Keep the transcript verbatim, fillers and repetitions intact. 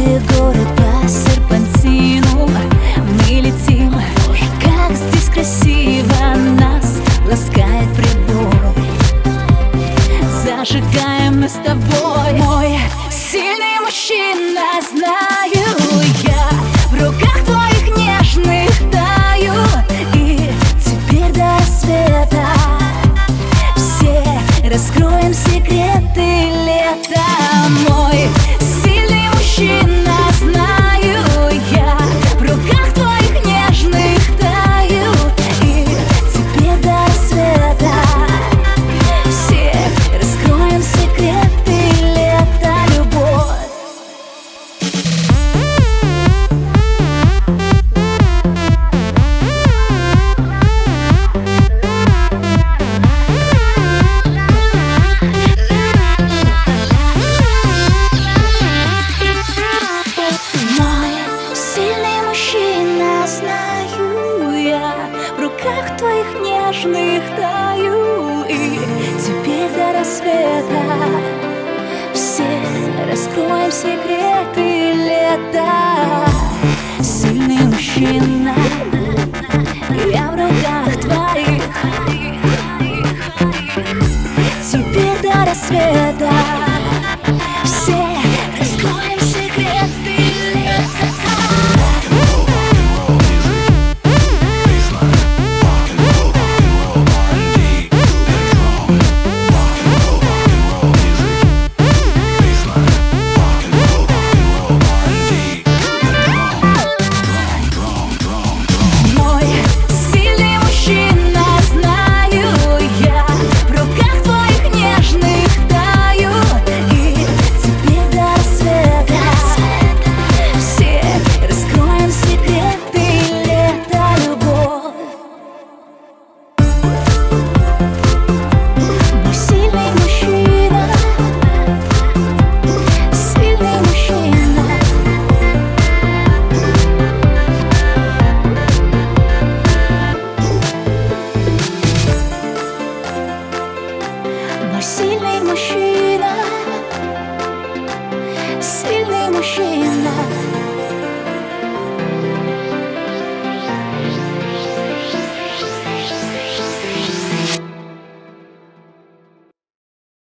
Белый город по серпантину, мы летим. Как здесь красиво, нас ласкает прибой. Зажигаем мы с тобой. Мой сильный мужчина, знаю я, в руках твоих нежных таю. И теперь до рассвета все раскроем секреты лета. Мой сильный мужчина, знаю я, в руках твоих нежных таю. И теперь до рассвета все раскроем секреты лета, любовь. Знаю я, в руках твоих нежных таю. И теперь до рассвета все раскроем секреты лета. Сильный мужчина, я в руках твоих. Теперь до рассвета